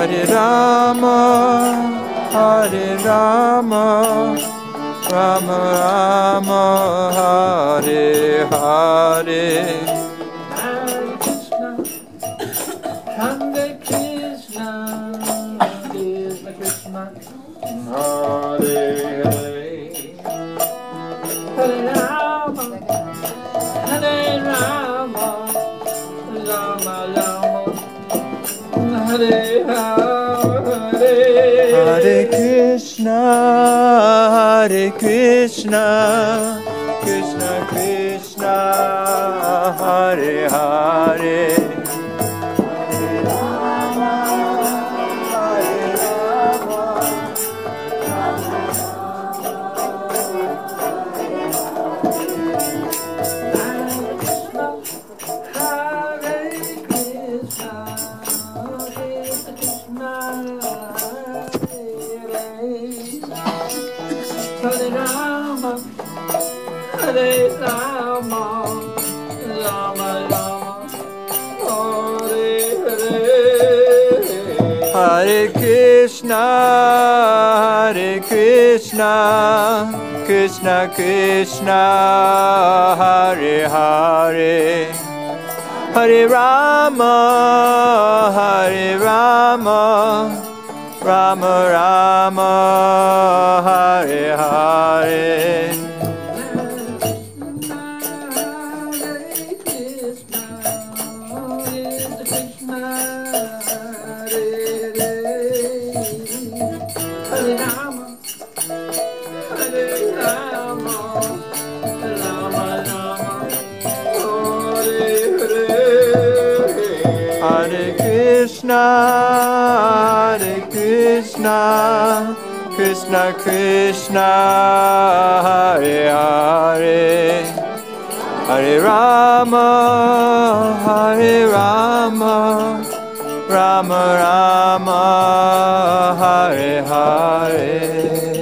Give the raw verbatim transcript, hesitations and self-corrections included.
Hare Rama, Hare Rama, Rama Rama, Hare Hare. Hare Krishna, Krishna Krishna, Hare Hare. Hare Rama, Hare Rama, Rama Rama, Hare Hare. Hare Krishna, Hare Krishna, Krishna Krishna, Hare Hare. Hare Rama, Hare Rama, Hare Krishna, Krishna Krishna, Hare Rama, Hare Rama, Rama Rama, Hare Hare. Hare Krishna, Hare Krishna, Krishna Krishna, Hare Hare. Hare Rama, Hare Rama, Rama Rama, Hare Hare. Hare Krishna, Hare Krishna, Krishna Krishna, Hare Hare. Hare Rama, Hare Rama, Rama Rama, Hare Hare.